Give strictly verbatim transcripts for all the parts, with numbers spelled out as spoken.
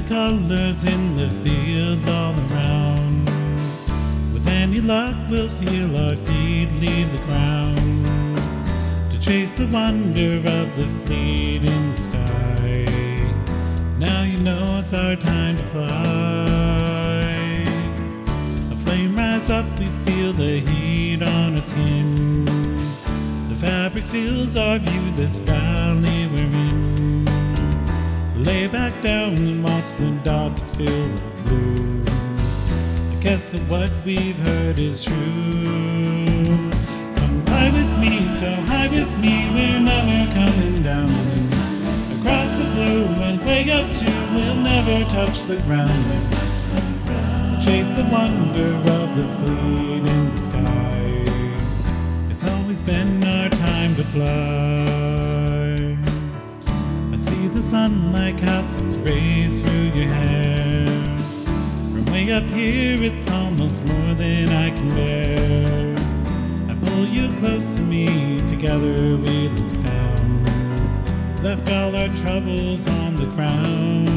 colors in the fields all around. With any luck, we'll feel our feet leave the ground to chase the wonder of the fleet in the sky. Now you know it's our time to fly. A flame rise up, we feel the heat on our skin. The fabric fills our view, this valley we're in. Lay back down and watch the dots fill with blue. I guess that what we've heard is true. Come fly with me, so high with me, we're never coming down. Across the blue and way up to, we'll never touch the ground. Chase the wonder of the fleet in the sky. It's always been our time to fly. I see the sunlight cast its rays through your hair. From way up here, it's almost more than I can bear. I pull you close to me, together we look down. Left all our troubles on the ground.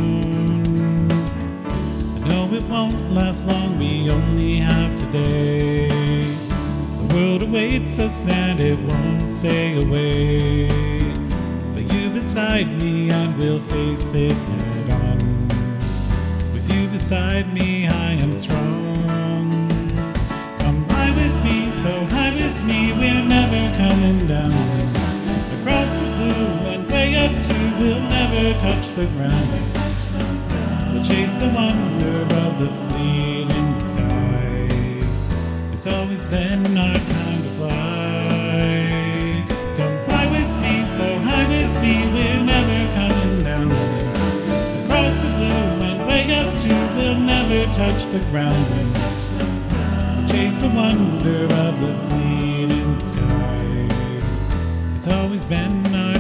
I know it won't last long, we only have today. The world awaits us and it won't stay away. But you beside me and we'll face it head on. With you beside me I am strong. Come fly with me, so high with me, we're never coming down. Across the blue and way up to, we'll never touch the ground. We'll chase the wonder of the fleet in the sky. It's always been our time to fly. Come fly with me, so high with me, we're never coming down. Across the blue and way up to, we'll never touch the ground. We'll chase the wonder of the fleet in the sky. It's always been our